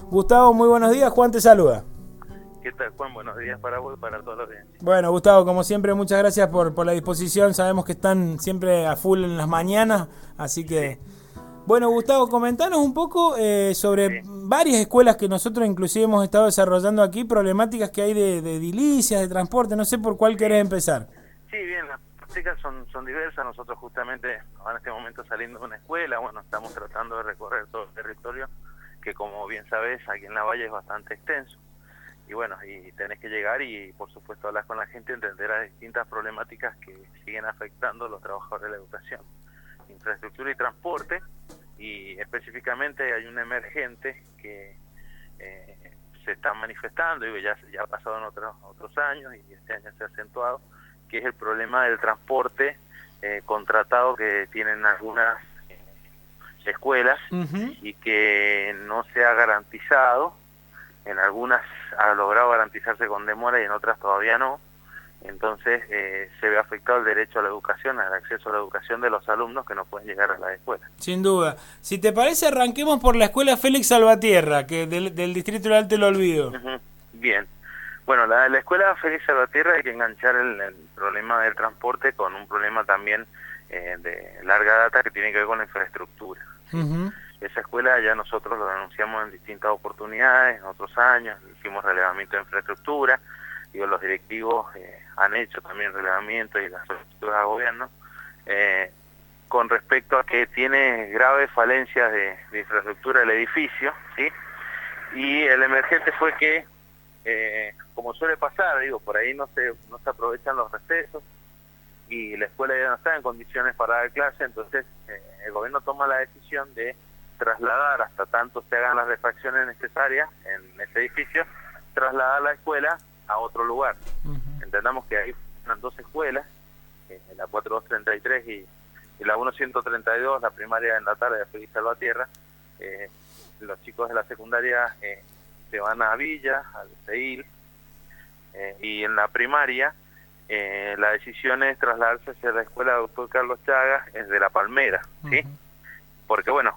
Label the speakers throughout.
Speaker 1: Gustavo, muy buenos días. Juan te saluda.
Speaker 2: ¿Qué tal, Juan? Buenos días para vos y para toda la audiencia.
Speaker 1: Bueno, Gustavo, como siempre, muchas gracias por la disposición. Sabemos que están siempre a full en las mañanas, así
Speaker 2: Sí,
Speaker 1: que... Bueno, Gustavo, comentanos un poco sobre
Speaker 2: sí,
Speaker 1: varias escuelas que nosotros inclusive hemos estado desarrollando aquí, problemáticas que hay de edilicias, de transporte, no sé por cuál querés
Speaker 2: sí.
Speaker 1: empezar.
Speaker 2: Sí, bien, las prácticas son diversas. Nosotros justamente en este momento saliendo de una escuela, bueno, estamos tratando de recorrer todo el territorio, que como bien sabés, aquí en La Valle es bastante extenso. Y bueno, y tenés que llegar y por supuesto hablar con la gente, entender las distintas problemáticas que siguen afectando a los trabajadores de la educación. Infraestructura y transporte, y específicamente hay un emergente que se está manifestando, y ya ha pasado en otros años y este año se ha acentuado, que es el problema del transporte contratado que tienen algunas escuelas
Speaker 1: Ujú.
Speaker 2: y que no se ha garantizado. En algunas ha logrado garantizarse con demora y en otras todavía no. Entonces se ve afectado el derecho a la educación, al acceso a la educación de los alumnos que no pueden llegar a la escuela.
Speaker 1: Sin duda. Si te parece, arranquemos por la escuela Félix Salvatierra, que del distrito del Alto del Olvido.
Speaker 2: Ujú. Bien. Bueno, la escuela Félix Salvatierra hay que enganchar el problema del transporte con un problema también de larga data que tiene que ver con la infraestructura, ¿sí?
Speaker 1: Ujú.
Speaker 2: Esa escuela ya nosotros lo denunciamos en distintas oportunidades, en otros años, hicimos relevamiento de infraestructura, digo, los directivos han hecho también relevamiento y las solicitudes al gobierno, con respecto a que tiene graves falencias de infraestructura el edificio, ¿sí? Y el emergente fue que, como suele pasar, digo, por ahí no se aprovechan los recesos y la escuela ya no está en condiciones para dar clase, entonces el gobierno toma la decisión de trasladar, hasta tanto se hagan las refacciones necesarias en ese edificio, trasladar la escuela a otro lugar.
Speaker 1: Ujú.
Speaker 2: Entendamos que hay dos escuelas, la 4233 y la 1132, la primaria en la tarde de Félix Salvatierra. Los chicos de la secundaria se van a Villa, al CEIL, y en la primaria la decisión es trasladarse hacia la escuela Doctor Carlos Chagas, es de La Palmera, ¿sí?
Speaker 1: Ujú.
Speaker 2: Porque bueno,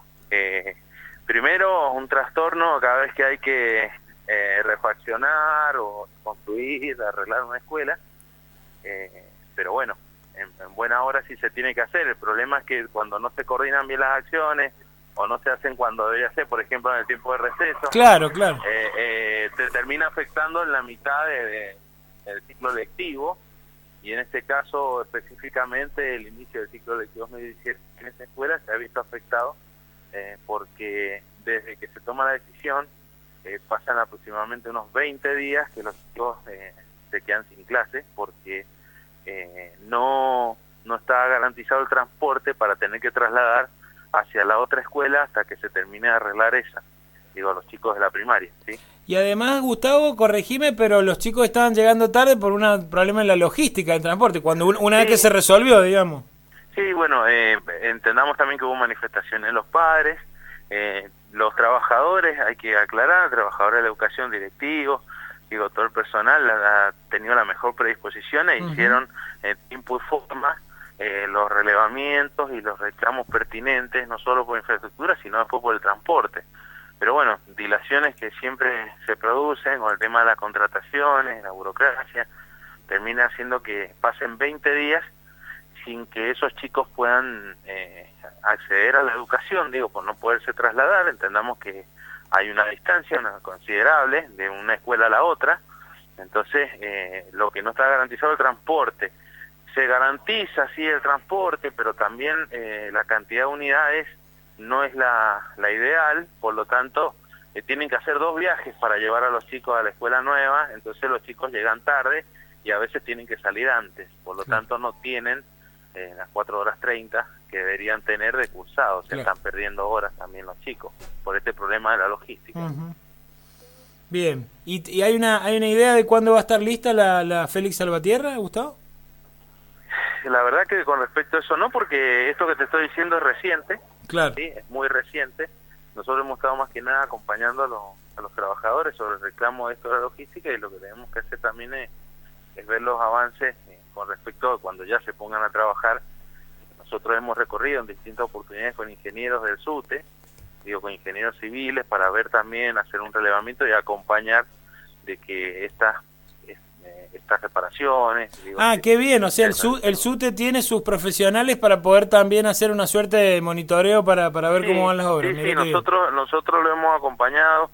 Speaker 2: primero un trastorno cada vez que hay que refaccionar o construir, arreglar una escuela, pero bueno, en buena hora sí se tiene que hacer. El problema es que cuando no se coordinan bien las acciones o no se hacen cuando debería ser, por ejemplo en el tiempo de receso,
Speaker 1: Claro, claro.
Speaker 2: te termina afectando en la mitad del ciclo lectivo, y en este caso específicamente el inicio del ciclo lectivo 2017 en esta escuela se ha visto afectado porque desde que se toma la decisión pasan aproximadamente unos 20 días que los chicos se quedan sin clase porque no está garantizado el transporte para tener que trasladar hacia la otra escuela hasta que se termine de arreglar esa, digo, a los chicos de la primaria, ¿sí?
Speaker 1: Y además, Gustavo, corregime, pero los chicos estaban llegando tarde por un problema en la logística del transporte, cuando una vez que se
Speaker 2: Sí,
Speaker 1: resolvió, digamos.
Speaker 2: sí, bueno, entendamos también que hubo manifestaciones de los padres, los trabajadores, hay que aclarar, trabajadores de la educación, directivos, digo, todo el personal ha tenido la mejor predisposición e
Speaker 1: Ujú.
Speaker 2: hicieron en tiempo y forma los relevamientos y los reclamos pertinentes, no solo por infraestructura, sino después por el transporte. Pero bueno, dilaciones que siempre se producen con el tema de las contrataciones, la burocracia, termina haciendo que pasen 20 días sin que esos chicos puedan acceder a la educación, digo, por no poderse trasladar. Entendamos que hay una distancia considerable de una escuela a la otra, entonces lo que no está garantizado es el transporte. Se garantiza, sí, el transporte, pero también la cantidad de unidades no es la ideal, por lo tanto tienen que hacer 2 viajes para llevar a los chicos a la escuela nueva, entonces los chicos llegan tarde y a veces tienen que salir antes, por lo
Speaker 1: Claro,
Speaker 2: tanto no tienen las 4 horas 30 que deberían tener de cursado, se
Speaker 1: claro.
Speaker 2: están perdiendo horas también los chicos por este problema de la logística.
Speaker 1: Ujú. Bien. ¿Y hay una idea de cuándo va a estar lista la Félix Salvatierra, Gustavo?
Speaker 2: La verdad que con respecto a eso no, porque esto que te estoy diciendo es reciente,
Speaker 1: Claro.
Speaker 2: ¿sí? Es muy reciente. Nosotros hemos estado más que nada acompañando a los trabajadores sobre el reclamo de esto de la logística, y lo que tenemos que hacer también es ver los avances con respecto a cuando ya se pongan a trabajar. Nosotros hemos recorrido en distintas oportunidades con ingenieros del SUTE digo, con ingenieros civiles para ver también, hacer un relevamiento y acompañar de que estas reparaciones... Digo,
Speaker 1: qué bien, o sea, el SUTE tiene sus profesionales para poder también hacer una suerte de monitoreo para ver cómo van las obras.
Speaker 2: Sí, nosotros lo hemos acompañado,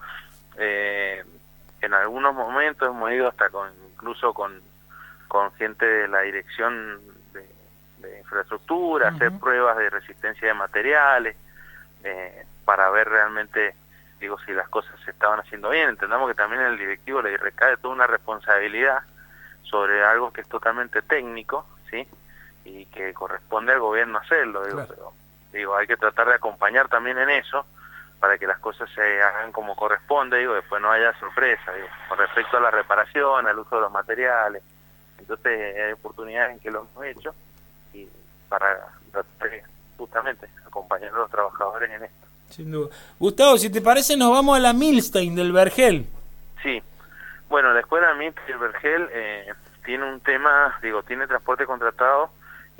Speaker 2: en algunos momentos hemos ido hasta incluso con gente de la dirección de infraestructura, hacer pruebas de resistencia de materiales, para ver realmente, digo, si las cosas se estaban haciendo bien. Entendamos que también el directivo le recae toda una responsabilidad sobre algo que es totalmente técnico, ¿sí? Y que corresponde al gobierno hacerlo, digo, claro. Pero digo, hay que tratar de acompañar también en eso para que las cosas se hagan como corresponde, digo, después no haya sorpresa, digo, con respecto a la reparación, al uso de los materiales. Entonces hay oportunidades en que lo hemos hecho y para tratar de, justamente, acompañar a los trabajadores en esto.
Speaker 1: Sin duda. Gustavo, si te parece, nos vamos a la Milstein del Vergel.
Speaker 2: Sí. Bueno, la escuela Milstein del Vergel tiene un tema, digo, tiene transporte contratado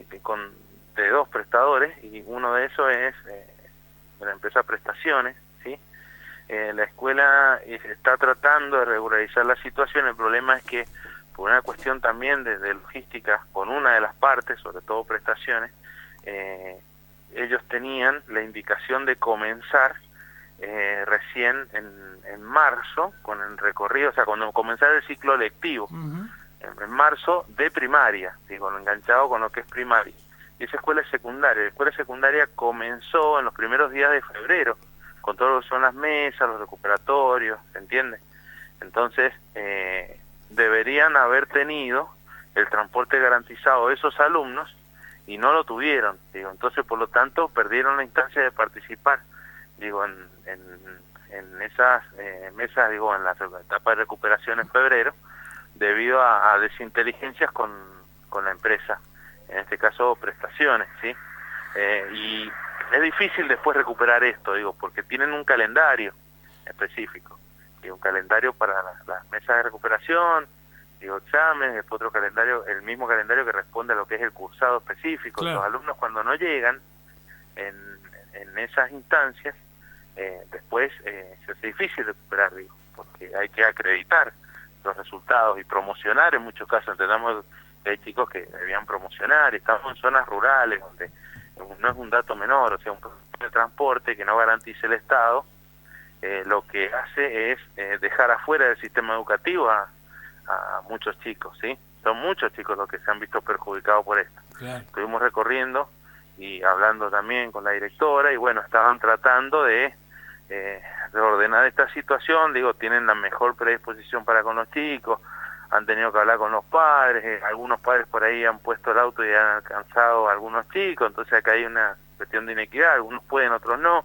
Speaker 2: de 2 prestadores, y uno de esos es la empresa Prestaciones, ¿sí? La escuela está tratando de regularizar la situación. El problema es que, por una cuestión también de logística, con una de las partes, sobre todo Prestaciones, ellos tenían la indicación de comenzar recién en marzo con el recorrido, o sea, cuando comenzara el ciclo lectivo, en marzo de primaria, digo, enganchado con lo que es primaria. Y esa escuela es secundaria. La escuela secundaria comenzó en los primeros días de febrero, con todo lo que son las mesas, los recuperatorios, ¿se entiende? Entonces, deberían haber tenido el transporte garantizado de esos alumnos, y no lo tuvieron, digo, entonces por lo tanto perdieron la instancia de participar, digo, en esas mesas, digo, en la etapa de recuperación en febrero, debido a desinteligencias con la empresa, en este caso Prestaciones, ¿sí? Y es difícil después recuperar esto, digo, porque tienen un calendario específico, y un calendario para las mesas de recuperación, digo, exámenes, después otro calendario, el mismo calendario que responde a lo que es el cursado específico. Claro. Los alumnos, cuando no llegan en esas instancias, después se hace difícil recuperar, digo, porque hay que acreditar los resultados y promocionar. En muchos casos entendamos que hay chicos que debían promocionar, y estamos en zonas rurales donde no es un dato menor, o sea, un de transporte que no garantice el Estado, lo que hace es dejar afuera del sistema educativo a muchos chicos, ¿sí? Son muchos chicos los que se han visto perjudicados por esto. Claro. Estuvimos recorriendo y hablando también con la directora, y bueno, estaban tratando de ordenar esta situación, digo, tienen la mejor predisposición para con los chicos, han tenido que hablar con los padres, algunos padres por ahí han puesto el auto y han alcanzado a algunos chicos, entonces acá hay una cuestión de inequidad, algunos pueden, otros no,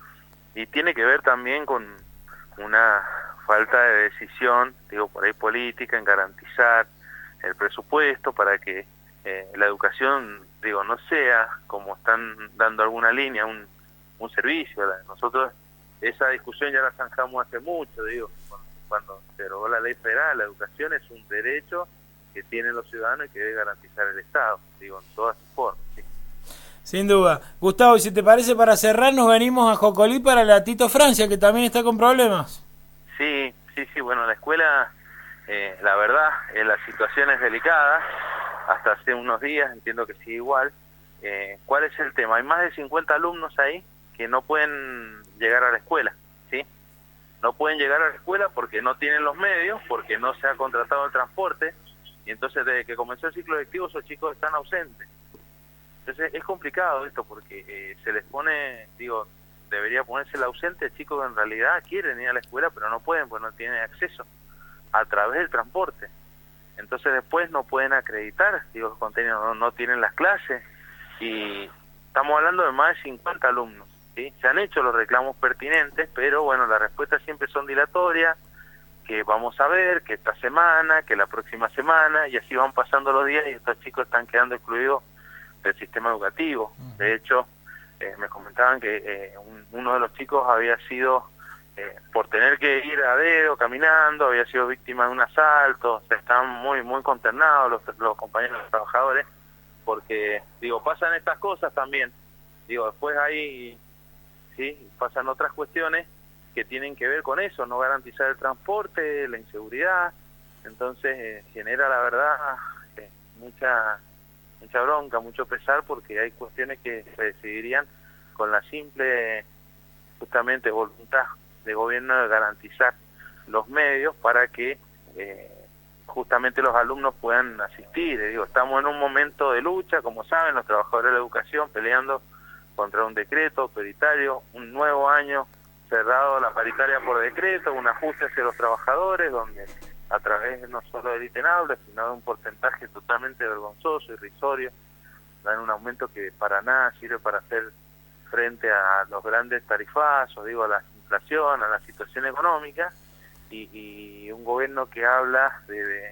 Speaker 2: y tiene que ver también con una falta de decisión, digo, por ahí política, en garantizar el presupuesto para que la educación, digo, no sea como están dando alguna línea, un servicio. Nosotros esa discusión ya la zanjamos hace mucho, digo, cuando se derogó la ley federal. La educación es un derecho que tienen los ciudadanos y que debe garantizar el Estado, digo, en todas sus formas, ¿sí?
Speaker 1: Sin duda. Gustavo, y si te parece, para cerrar, nos venimos a Jocolí para la Tito Francia, que también está con problemas.
Speaker 2: Sí, bueno, la escuela, la verdad, la situación es delicada, hasta hace unos días, entiendo que sigue igual. ¿Cuál es el tema? Hay más de 50 alumnos ahí que no pueden llegar a la escuela, ¿sí? No pueden llegar a la escuela porque no tienen los medios, porque no se ha contratado el transporte, y entonces desde que comenzó el ciclo lectivo esos chicos están ausentes. Entonces es complicado esto porque se les pone, digo, debería ponerse el ausente, chicos que en realidad quieren ir a la escuela pero no pueden porque no tienen acceso a través del transporte. Entonces después no pueden acreditar, digo, los contenidos, no tienen las clases, y estamos hablando de más de 50 alumnos, ¿sí? Se han hecho los reclamos pertinentes, pero bueno, las respuestas siempre son dilatorias, que vamos a ver, que esta semana, que la próxima semana, y así van pasando los días y estos chicos están quedando excluidos del sistema educativo. De hecho, me comentaban que uno de los chicos había sido, por tener que ir a dedo, caminando, había sido víctima de un asalto. O sea, están muy consternados los compañeros trabajadores, porque, digo, pasan estas cosas también. Digo, después hay ¿sí? Pasan otras cuestiones que tienen que ver con eso, no garantizar el transporte, la inseguridad. Entonces genera, la verdad, mucha bronca, mucho pesar, porque hay cuestiones que se decidirían con la simple, justamente, voluntad de gobierno de garantizar los medios para que justamente los alumnos puedan asistir. Digo, estamos en un momento de lucha, como saben, los trabajadores de la educación peleando contra un decreto autoritario, un nuevo año cerrado la paritaria por decreto, un ajuste hacia los trabajadores, donde a través no solo del ITENABLE, sino de un porcentaje totalmente vergonzoso, irrisorio, dan un aumento que para nada sirve para hacer frente a los grandes tarifazos, digo, a la inflación, a la situación económica, y un gobierno que habla de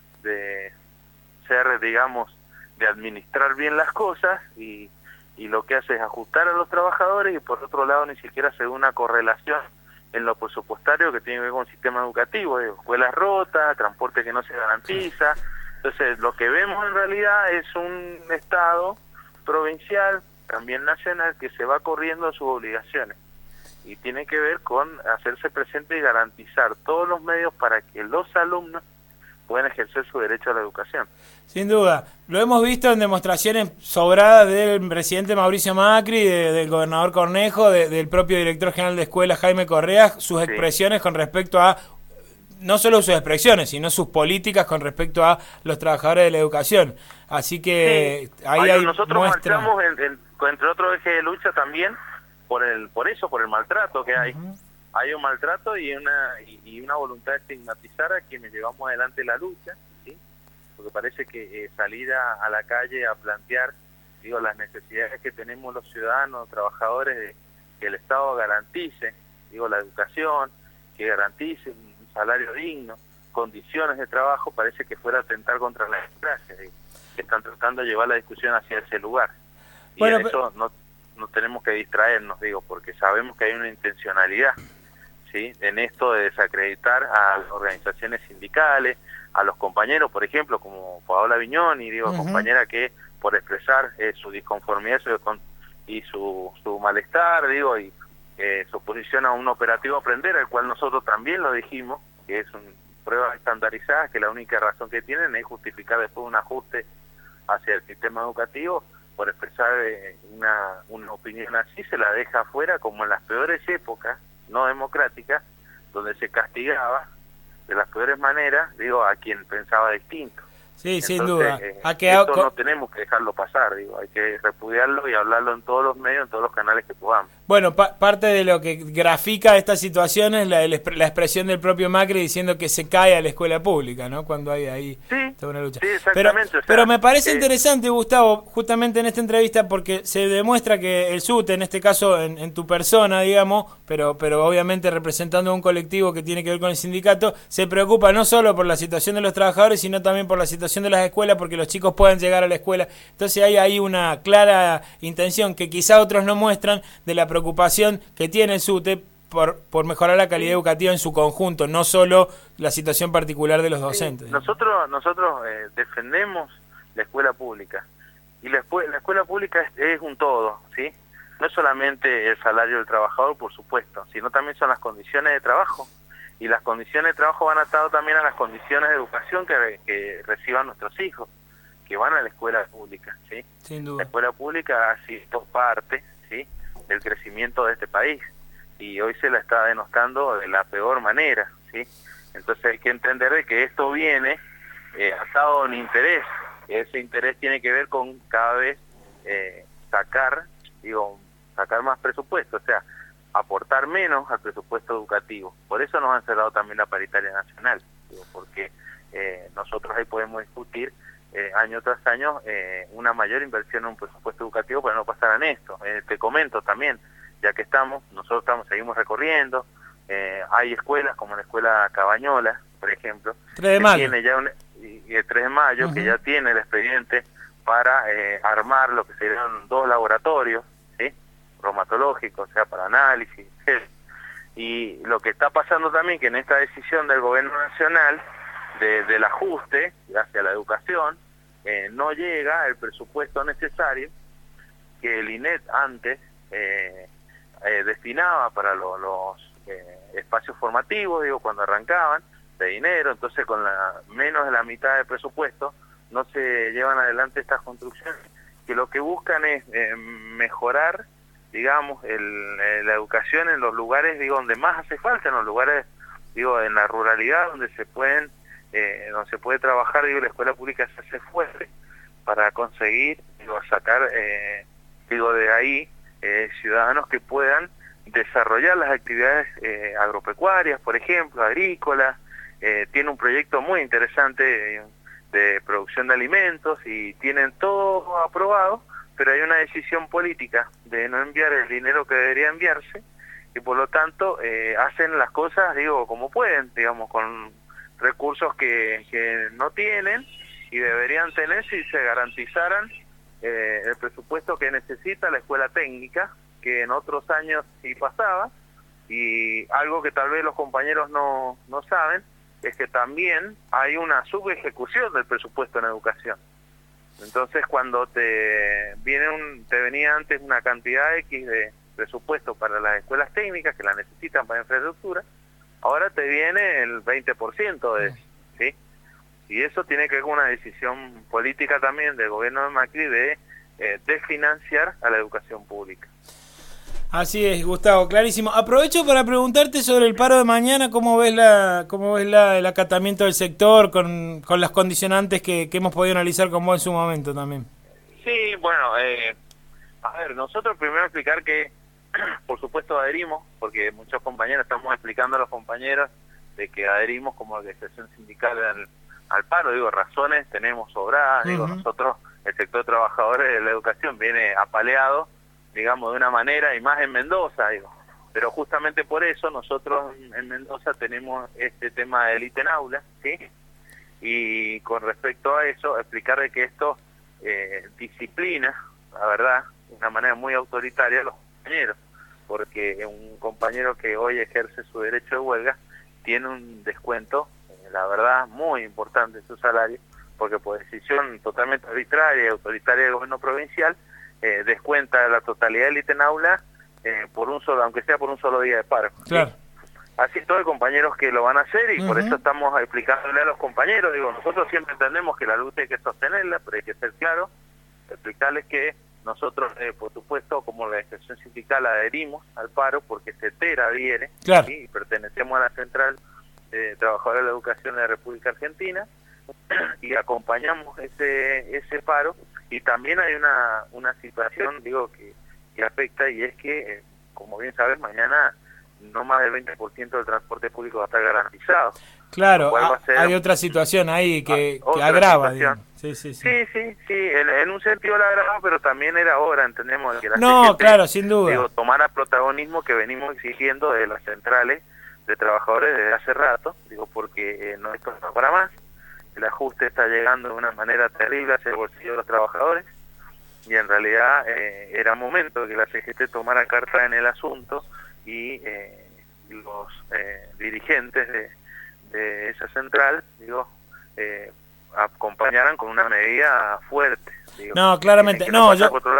Speaker 2: ser, digamos, de administrar bien las cosas, y lo que hace es ajustar a los trabajadores, y por otro lado ni siquiera se ve una correlación en lo presupuestario que tiene que ver con el sistema educativo, escuelas rotas, transporte que no se garantiza. Entonces lo que vemos en realidad es un Estado provincial, también nacional, que se va corriendo a sus obligaciones, y tiene que ver con hacerse presente y garantizar todos los medios para que los alumnos puedan ejercer su derecho a la educación.
Speaker 1: Sin duda, lo hemos visto en demostraciones sobradas del presidente Mauricio Macri, del gobernador Cornejo, del propio director general de escuela Jaime Correa, sus expresiones con respecto a, no solo sus expresiones, sino sus políticas con respecto a los trabajadores de la educación. Así que ahí hay
Speaker 2: nosotros
Speaker 1: muestra.
Speaker 2: marchamos entre otros ejes de lucha también por el maltrato que hay. Hay un maltrato y una voluntad de estigmatizar a quienes llevamos adelante la lucha, ¿sí? Porque parece que salir a la calle a plantear, digo, las necesidades que tenemos los ciudadanos, trabajadores, de que el Estado garantice, digo, la educación, que garantice un salario digno, condiciones de trabajo, parece que fuera a atentar contra la democracia, ¿sí? Que están tratando de llevar la discusión hacia ese lugar. Y bueno, en eso no tenemos que distraernos, digo, porque sabemos que hay una intencionalidad, ¿sí? En esto de desacreditar a las organizaciones sindicales, a los compañeros, por ejemplo, como Paola Viñoni, digo, compañera que por expresar su disconformidad y su malestar, digo, y su oposición a un operativo Aprender, al cual nosotros también lo dijimos, que es una prueba estandarizada, que la única razón que tienen es justificar después un ajuste hacia el sistema educativo. Por expresar una opinión así, se la deja afuera, como en las peores épocas no democráticas, donde se castigaba de las peores maneras, digo, a quien pensaba distinto.
Speaker 1: Sí,
Speaker 2: entonces,
Speaker 1: sin duda.
Speaker 2: Esto no tenemos que dejarlo pasar, digo, hay que repudiarlo y hablarlo en todos los medios, en todos los canales que podamos.
Speaker 1: Bueno, parte de lo que grafica esta situación es la expresión del propio Macri diciendo que se cae a la escuela pública, ¿no? Cuando hay ahí toda una lucha.
Speaker 2: Sí, exactamente.
Speaker 1: Pero me parece interesante, Gustavo, justamente en esta entrevista, porque se demuestra que el SUTE, en este caso en tu persona, digamos, pero obviamente representando a un colectivo que tiene que ver con el sindicato, se preocupa no solo por la situación de los trabajadores, sino también por la situación de las escuelas, porque los chicos puedan llegar a la escuela. Entonces hay ahí una clara intención que quizá otros no muestran de la preocupación que tiene el SUTE por mejorar la calidad educativa en su conjunto, no solo la situación particular de los docentes.
Speaker 2: Sí. Nosotros defendemos la escuela pública, y la escuela pública es un todo, ¿sí? No es solamente el salario del trabajador, por supuesto, sino también son las condiciones de trabajo, y las condiciones de trabajo van atadas también a las condiciones de educación que reciban nuestros hijos, que van a la escuela pública, ¿sí?
Speaker 1: Sin duda.
Speaker 2: La escuela pública ha sido parte, ¿sí?, del crecimiento de este país, y hoy se la está denostando de la peor manera, ¿sí? Entonces hay que entender de que esto viene atado a un interés. Ese interés tiene que ver con cada vez sacar más presupuesto, o sea, aportar menos al presupuesto educativo. Por eso nos han cerrado también la paritaria nacional, digo, porque nosotros ahí podemos discutir año tras año una mayor inversión en un presupuesto educativo para no pasar en esto. Te comento también, ya que nosotros seguimos recorriendo, hay escuelas como la escuela Cabañola, por ejemplo,
Speaker 1: 3 de mayo.
Speaker 2: Que tiene ya 3 de mayo, que ya tiene el expediente para armar lo que serían 2 laboratorios, ¿sí?, reumatológicos, o sea, para análisis. Y lo que está pasando también, que en esta decisión del gobierno nacional del ajuste hacia la educación, no llega el presupuesto necesario que el INET antes destinaba para los espacios formativos, digo, cuando arrancaban, de dinero. Entonces con menos de la mitad del presupuesto no se llevan adelante estas construcciones, que lo que buscan es mejorar, digamos, la educación en los lugares, digo, donde más hace falta, en los lugares, digo, en la ruralidad, donde se puede trabajar, digo, la escuela pública se hace fuerte para conseguir, digo, sacar, digo, de ahí ciudadanos que puedan desarrollar las actividades agropecuarias, por ejemplo, agrícolas. Tiene un proyecto muy interesante de producción de alimentos y tienen todo aprobado, pero hay una decisión política de no enviar el dinero que debería enviarse y por lo tanto hacen las cosas, digo, como pueden, digamos, con recursos que no tienen y deberían tener si se garantizaran el presupuesto que necesita la escuela técnica, que en otros años sí pasaba. Y algo que tal vez los compañeros no saben es que también hay una subejecución del presupuesto en educación. Entonces cuando te venía antes una cantidad X de presupuesto para las escuelas técnicas que la necesitan para infraestructura, ahora te viene el 20% de eso, ¿sí? Y eso tiene que ver con una decisión política también del gobierno de Macri de desfinanciar a la educación pública.
Speaker 1: Así es, Gustavo, clarísimo. Aprovecho para preguntarte sobre el paro de mañana, ¿cómo ves el acatamiento del sector con las condicionantes que hemos podido analizar con vos en su momento también?
Speaker 2: Sí, bueno, a ver, nosotros primero explicar que, por supuesto, adherimos, porque muchos compañeros estamos explicando a los compañeros de que adherimos como organización sindical al paro. Digo, razones tenemos sobradas, digo, nosotros, el sector de trabajadores de la educación viene apaleado, digamos, de una manera, y más en Mendoza, digo. Pero justamente por eso nosotros en Mendoza tenemos este tema del ítem aula, ¿sí? Y con respecto a eso, explicarle que esto disciplina, la verdad, de una manera muy autoritaria a los compañeros, porque un compañero que hoy ejerce su derecho de huelga tiene un descuento, la verdad, muy importante en su salario, porque por decisión totalmente arbitraria y autoritaria del gobierno provincial, descuenta la totalidad del ítem aula por un solo, aunque sea por un solo día de paro.
Speaker 1: Claro.
Speaker 2: ¿Sí? Así todo hay compañeros que lo van a hacer y por eso estamos explicándole a los compañeros. Digo, nosotros siempre entendemos que la lucha hay que sostenerla, pero hay que ser claro, explicarles que nosotros, por supuesto, como la expresión sindical, adherimos al paro porque CETERA adhiere,
Speaker 1: claro,
Speaker 2: ¿sí? Y pertenecemos a la Central de Trabajadores de la Educación de la República Argentina y acompañamos ese paro. Y también hay una situación, digo, que afecta, y es que, como bien sabes, mañana no más del 20% del transporte público va a estar garantizado.
Speaker 1: Claro, hay otra situación ahí que agrava. Sí.
Speaker 2: En un sentido la agrava, pero también era hora, entendemos, que la
Speaker 1: CGT, claro, sin duda,
Speaker 2: digo, tomara protagonismo que venimos exigiendo de las centrales de trabajadores desde hace rato, digo, porque no esto no para más. El ajuste está llegando de una manera terrible hacia el bolsillo de los trabajadores y en realidad era momento que la CGT tomara carta en el asunto y los dirigentes de esa central, digo, acompañaran con una medida fuerte. Digo,
Speaker 1: no, claramente, no,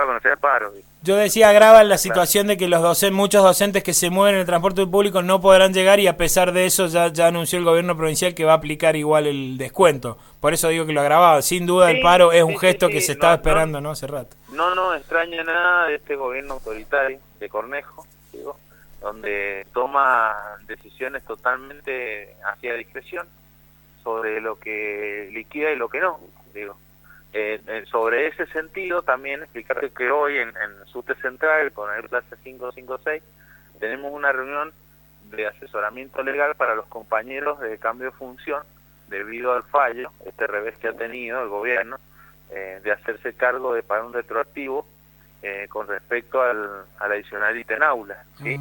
Speaker 1: yo decía, agrava la situación de que muchos docentes que se mueven en el transporte público no podrán llegar, y a pesar de eso ya anunció el gobierno provincial que va a aplicar igual el descuento. Por eso digo que lo agravaba. Sin duda el paro es un gesto que se estaba esperando, ¿no? Hace rato.
Speaker 2: No extraña nada de este gobierno autoritario de Cornejo, digo, donde toma decisiones totalmente hacia discreción sobre lo que liquida y lo que no, digo. Sobre ese sentido también explicarte que hoy en SUTE Central con el clase 556 tenemos una reunión de asesoramiento legal para los compañeros de cambio de función debido al fallo, este revés que ha tenido el gobierno de hacerse cargo de pagar un retroactivo con respecto al adicional ítem aula, ¿sí?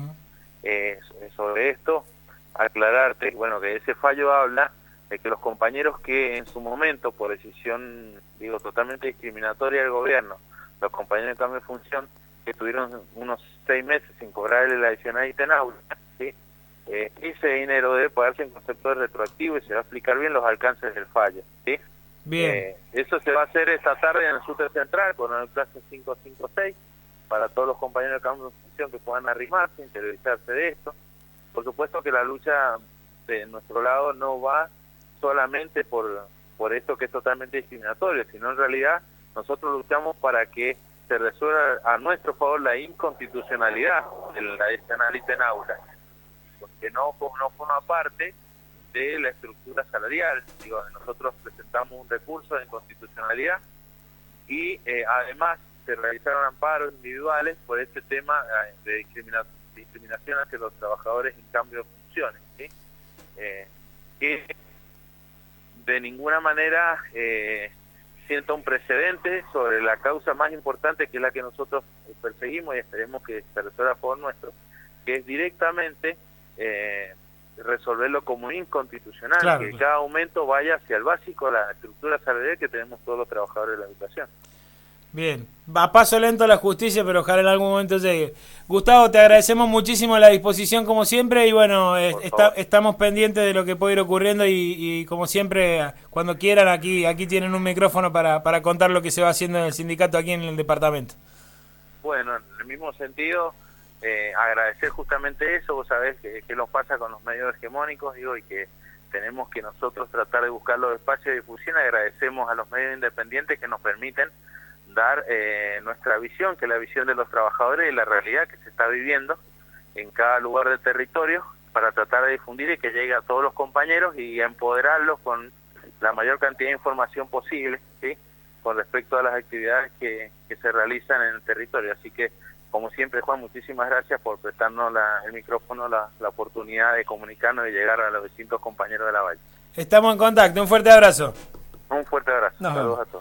Speaker 2: Sobre esto aclararte, bueno, que ese fallo habla de que los compañeros que en su momento, por decisión, digo, totalmente discriminatoria del gobierno, los compañeros de cambio de función, que tuvieron unos 6 meses sin cobrar el adicional ítem aula, ¿sí? Ese dinero debe pagarse en concepto de retroactivo y se va a explicar bien los alcances del fallo, ¿sí?
Speaker 1: Bien.
Speaker 2: Eso se va a hacer esta tarde en el SUTE Central con el clase 556, para todos los compañeros de campo de función que puedan arrimarse, interiorizarse de esto. Por supuesto que la lucha de nuestro lado no va solamente por esto que es totalmente discriminatorio, sino en realidad nosotros luchamos para que se resuelva a nuestro favor la inconstitucionalidad de la análise en aula, porque no forma parte de la estructura salarial. Digo, nosotros presentamos un recurso de inconstitucionalidad y además se realizaron amparos individuales por este tema de discriminación hacia los trabajadores en cambio de funciones, ¿sí? Que de ninguna manera sienta un precedente sobre la causa más importante, que es la que nosotros perseguimos y esperemos que se resuelva a favor nuestro, que es directamente resolverlo como inconstitucional,
Speaker 1: claro,
Speaker 2: que cada aumento vaya hacia el básico, la estructura salarial que tenemos todos los trabajadores de la educación.
Speaker 1: Bien, va paso lento la justicia, pero ojalá en algún momento llegue. Gustavo, te agradecemos muchísimo la disposición como siempre y bueno, estamos pendientes de lo que puede ir ocurriendo y como siempre, cuando quieran, aquí tienen un micrófono para contar lo que se va haciendo en el sindicato aquí en el departamento.
Speaker 2: Bueno, en el mismo sentido, agradecer justamente eso. Vos sabés que nos pasa con los medios hegemónicos, digo, y que tenemos que nosotros tratar de buscar los espacios de difusión. Agradecemos a los medios independientes que nos permiten dar nuestra visión, que es la visión de los trabajadores y la realidad que se está viviendo en cada lugar del territorio, para tratar de difundir y que llegue a todos los compañeros y empoderarlos con la mayor cantidad de información posible, ¿sí?, con respecto a las actividades que se realizan en el territorio. Así que, como siempre, Juan, muchísimas gracias por prestarnos el micrófono, la oportunidad de comunicarnos y llegar a los distintos compañeros de la Valle.
Speaker 1: Estamos en contacto, un fuerte abrazo.
Speaker 2: Un fuerte abrazo. Saludos a todos.